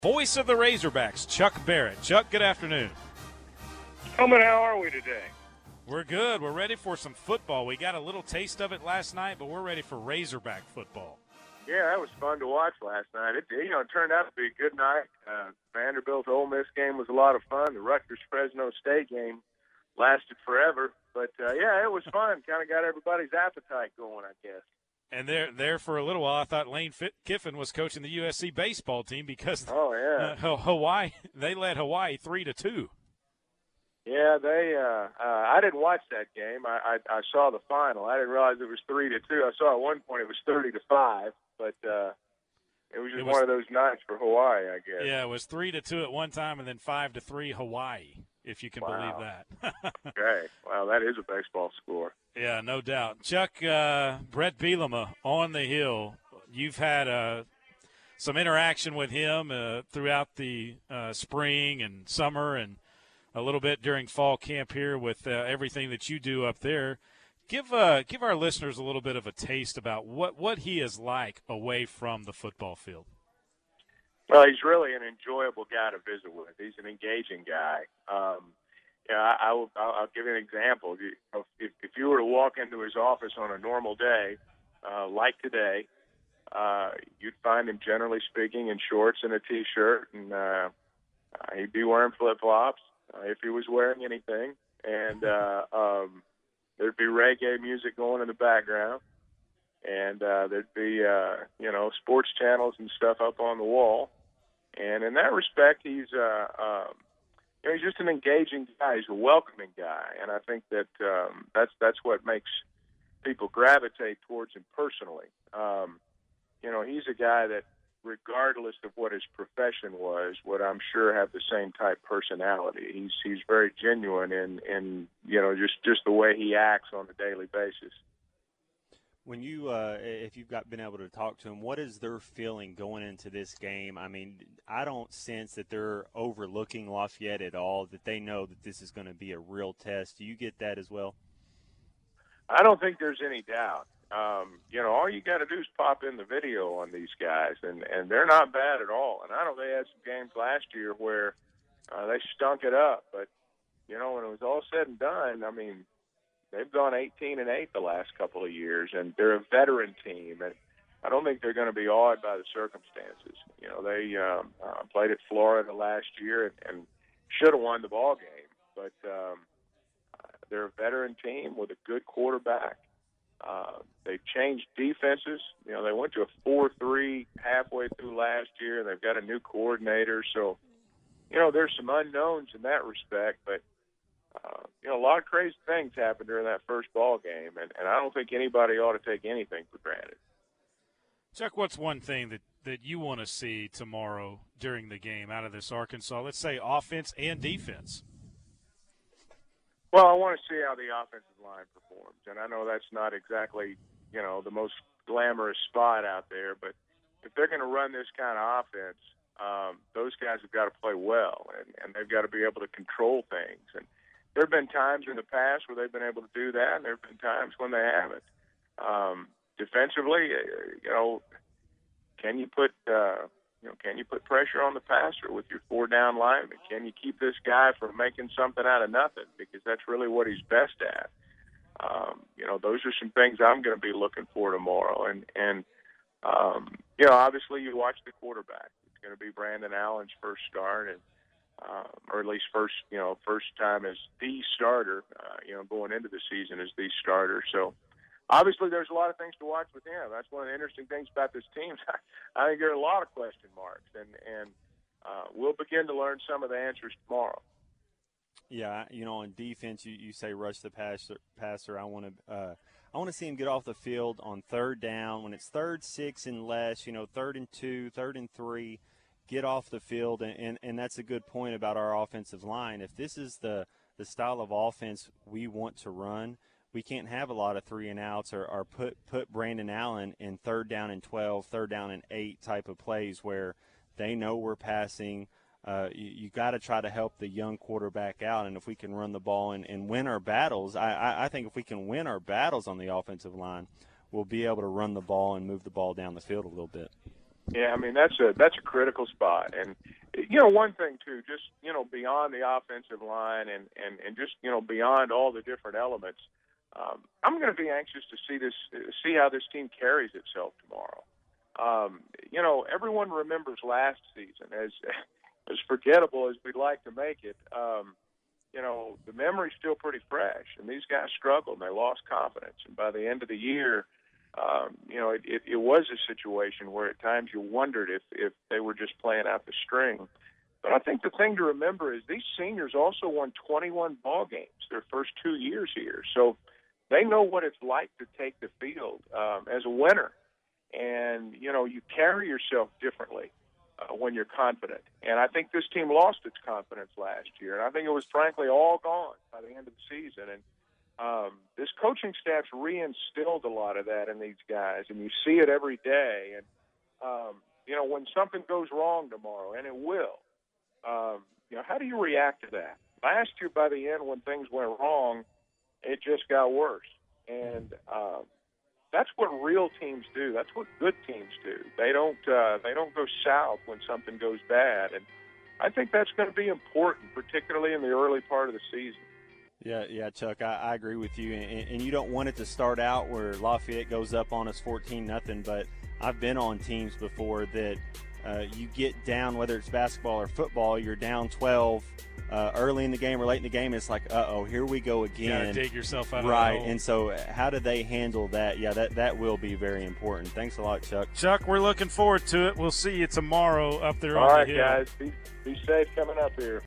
Voice of the Razorbacks, Chuck Barrett. Chuck, good afternoon. Coleman, how are we today? We're good. We're ready for some football. We got a little taste of it last night, but we're ready for Razorback football. Yeah, that was fun to watch last night. It turned out to be a good night. Vanderbilt Ole Miss game was a lot of fun. The Rutgers Fresno State game lasted forever, but yeah, it was fun. Kind of got everybody's appetite going, I guess. And there for a little while, I thought Lane Kiffin was coaching the USC baseball team because Hawaii, they led Hawaii 3-2. Yeah, I didn't watch that game. I saw the final. I didn't realize it was 3-2. I saw at one point it was 30-5, but it was just one of those nights for Hawaii, I guess. Yeah, it was 3-2 at one time, and then 5-3 Hawaii, if you can believe that. Okay, wow, that is a baseball score. Yeah, no doubt. Chuck, Brett Bielema on the Hill. You've had some interaction with him throughout the spring and summer and a little bit during fall camp here with everything that you do up there. Give our listeners a little bit of a taste about what he is like away from the football field. Well, he's really an enjoyable guy to visit with. He's an engaging guy. I'll give you an example. If you were to walk into his office on a normal day, like today, you'd find him, generally speaking, in shorts and a T-shirt, and he'd be wearing flip-flops if he was wearing anything. And there'd be reggae music going in the background, and there'd be sports channels and stuff up on the wall. And in that respect, he's just an engaging guy. He's a welcoming guy, and I think that that's what makes people gravitate towards him personally. He's a guy that, regardless of what his profession was, would I'm sure have the same type personality. He's very genuine in just the way he acts on a daily basis. When you, if you've been able to talk to them, what is their feeling going into this game? I mean, I don't sense that they're overlooking Lafayette at all, that they know that this is going to be a real test. Do you get that as well? I don't think there's any doubt. All you got to do is pop in the video on these guys, and they're not bad at all. And I know they had some games last year where they stunk it up, but, when it was all said and done, I mean, they've gone 18-8 the last couple of years, and they're a veteran team, and I don't think they're going to be awed by the circumstances. They played at Florida last year and should have won the ball game, but they're a veteran team with a good quarterback. They've changed defenses. They went to a 4-3 halfway through last year, and they've got a new coordinator. So, there's some unknowns in that respect, but a lot of crazy things happened during that first ball game, and I don't think anybody ought to take anything for granted. Chuck, what's one thing that you want to see tomorrow during the game out of this Arkansas, let's say offense and defense? Well, I want to see how the offensive line performs, and I know that's not exactly, the most glamorous spot out there, but if they're going to run this kind of offense, those guys have got to play well, and they've got to be able to control things. And there have been times in the past where they've been able to do that, and there have been times when they haven't. Defensively, can you put pressure on the passer with your 4-down lineman? Can you keep this guy from making something out of nothing? Because that's really what he's best at. Those are some things I'm going to be looking for tomorrow. And obviously you watch the quarterback. It's going to be Brandon Allen's first start, and or at least first time as the starter, going into the season as the starter. So obviously there's a lot of things to watch with him. That's one of the interesting things about this team. I think there are a lot of question marks, and we'll begin to learn some of the answers tomorrow. Yeah, on defense, you say rush the passer. I want to see him get off the field on third down when it's 3rd, 6 and less. 3rd and 2, 3rd and 3. Get off the field, and that's a good point about our offensive line. If this is the style of offense we want to run, we can't have a lot of 3-and-outs or put Brandon Allen in 3rd down and 12, 3rd down and 8 type of plays where they know we're passing. You got to try to help the young quarterback out, and if we can run the ball and win our battles, I think if we can win our battles on the offensive line, we'll be able to run the ball and move the ball down the field a little bit. Yeah, I mean that's a critical spot, and one thing too, just beyond the offensive line and just beyond all the different elements, I'm going to be anxious to see how this team carries itself tomorrow. Everyone remembers last season as forgettable as we'd like to make it. The memory's still pretty fresh, and these guys struggled and they lost confidence, and by the end of the year. It was a situation where at times you wondered if they were just playing out the string. But I think the thing to remember is these seniors also won 21 ball games their first 2 years here. So they know what it's like to take the field as a winner. And, you carry yourself differently when you're confident. And I think this team lost its confidence last year. And I think it was, frankly, all gone by the end of the season. And this coaching staff's reinstilled a lot of that in these guys, and you see it every day. And, when something goes wrong tomorrow, and it will, how do you react to that? Last year, by the end, when things went wrong, it just got worse. And that's what real teams do. That's what good teams do. They don't go south when something goes bad. And I think that's going to be important, particularly in the early part of the season. Yeah, Chuck, I agree with you. And you don't want it to start out where Lafayette goes up on us 14-0, but I've been on teams before that you get down, whether it's basketball or football, you're down 12 early in the game or late in the game. It's like, here we go again. You got to dig yourself out of right. the hole. And so how do they handle that? Yeah, that will be very important. Thanks a lot, Chuck. Chuck, we're looking forward to it. We'll see you tomorrow up there on the hill. All right, guys. Be safe coming up here.